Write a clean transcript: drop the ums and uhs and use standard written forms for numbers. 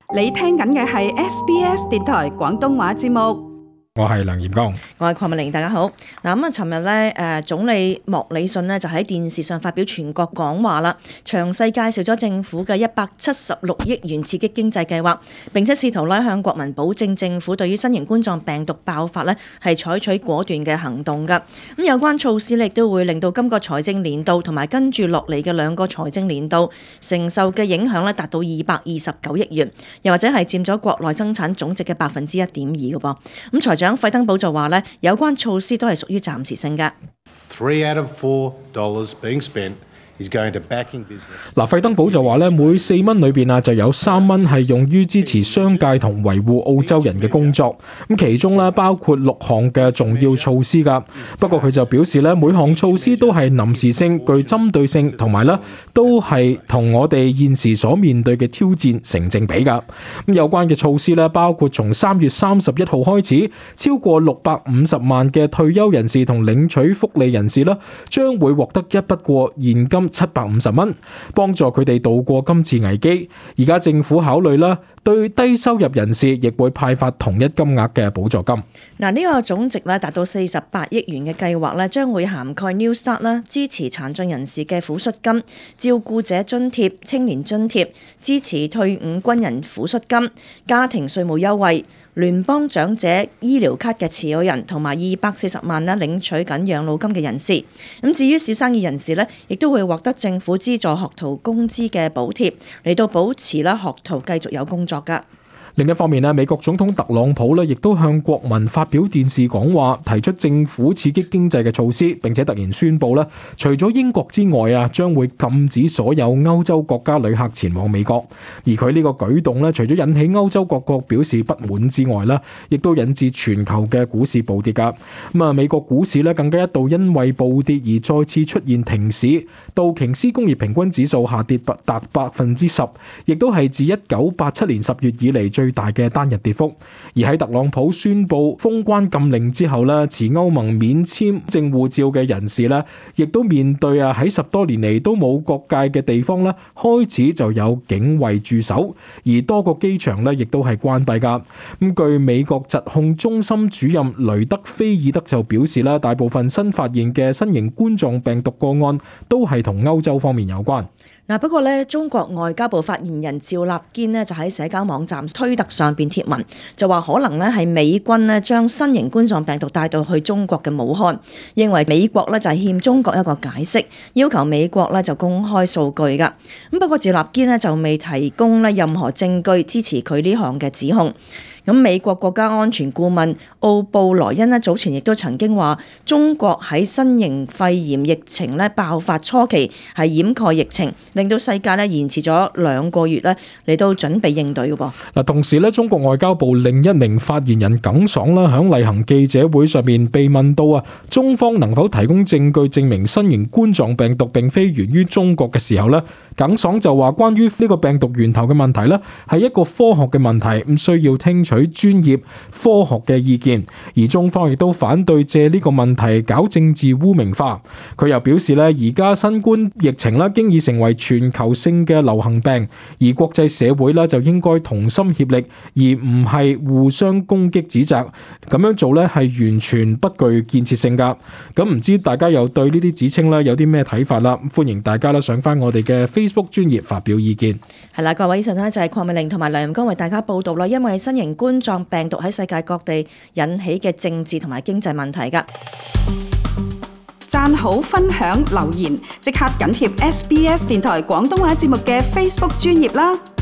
你聽緊嘅係 SBS 電台廣東話節目。 我係梁炎光， 我係鄺美玲，大家好。嗱咁啊，尋日咧總理莫里遜呢就喺電視上發表全國講話啦，詳細介紹咗政府嘅176億元刺激經濟計劃，並且試圖咧向國民保證政府對於新型冠狀病毒爆發咧係採取果斷嘅行動㗎。咁有關措施咧亦都會令到今個財政年度同埋跟住落嚟嘅兩個財政年度承受嘅影響咧達到229億元，又或者係佔咗國內生產總值嘅1.2%嘅噃。咁財長費登堡就話咧，有關措施都係屬於暫時性嘅。 3 out of $4 being spent is going to backing business。 費登堡就話咧，每4蚊裏邊就有3蚊係用於支持商界同維護澳洲人嘅工作。咁其中咧包括6項嘅重要措施㗎。不過佢就表示咧，每項措施都係臨時性、具針對性，同埋咧都係同我哋現時所面對嘅挑戰成正比㗎。咁有關嘅措施咧，包括從3月31號開始，超過650萬嘅退休人士同領取福利人士啦，將會獲得一筆過現金750蚊，幫助佢哋渡過今次危機。而家政府考慮啦，對低收入人士亦會派發同一金額嘅補助金。 嗱，呢個總值咧達到48億元嘅計劃咧，將會涵蓋 New Start 啦，支持殘障人士嘅撫恤金、照顧者津貼、青年津貼、支持退伍軍人撫恤金、家庭稅務優惠、聯邦長者醫療卡嘅持有人同埋240萬咧領取緊養老金嘅人士。咁至於小生意人士咧，亦都會獲得政府資助學徒工資嘅補貼，嚟到保持啦學徒繼續有工作㗎。 另一方面，美國總統特朗普亦都向國民發表電視講話，提出政府刺激經濟嘅措施，並且突然宣布除咗英國之外將會禁止所有歐洲國家旅客前往美國。而佢呢個舉動除咗引起歐洲各國表示不滿之外亦都引致全球嘅股市暴跌㗎。美國股市更加一度因為暴跌而再次出現停市，道瓊斯工業平均指數下跌達10%，亦都係自1987年10月以嚟最大嘅單日跌幅。而喺特朗普宣布封關禁令之後持歐盟免簽證護照嘅人士亦都面對喺10多年嚟都冇國界嘅地方開始就有警衛駐守，而多個機場亦都係關閉㗎。據美國疾控中心主任雷德菲爾德就表示大部分新發現嘅新型冠狀病毒個案都係同歐洲方面有關。 不過中國外交部發言人趙立堅就喺社交網站推特上邊貼文，就話可能係美軍將新型冠狀病毒帶到去中國嘅武漢，認為美國就係欠中國一個解釋，要求美國就公開數據㗎。不過趙立堅就未提供任何證據支持佢呢項嘅指控。咁美國國家安全顧問奧布萊恩早前亦都曾經話，中國喺新型肺炎疫情爆發初期係掩蓋疫情，令到世界延遲咗2個月嚟到準備應對嘅噃。 同時中國外交部另一名發言人耿爽響例行記者會上面被問到中方能否提供證據證明新型冠狀病毒並非源於中國嘅時候耿爽就話，關於呢個病毒源頭嘅問題係一個科學嘅問題，唔需要聽取專業科學嘅意見，而中方亦都反對借呢個問題搞政治污名化。佢又表示而家新冠疫情經已成為全球性嘅流行病，而國際社會就應該同心協力，而唔係互相攻擊指責。咁樣做係完全不具建設性㗎。咁唔知大家又對呢啲指稱有啲咩睇法啦？歡迎大家上返我哋嘅Facebook 專頁發表意見。 係啦，各位，以上就係鄺美玲同埋梁陽光為大家報道啦。因為新型冠狀病毒喺世界各地引起嘅政治同埋經濟問題㗎。 讚好、分享、留言，即刻緊貼SBS 電台廣東話節目嘅 Facebook 專頁啦。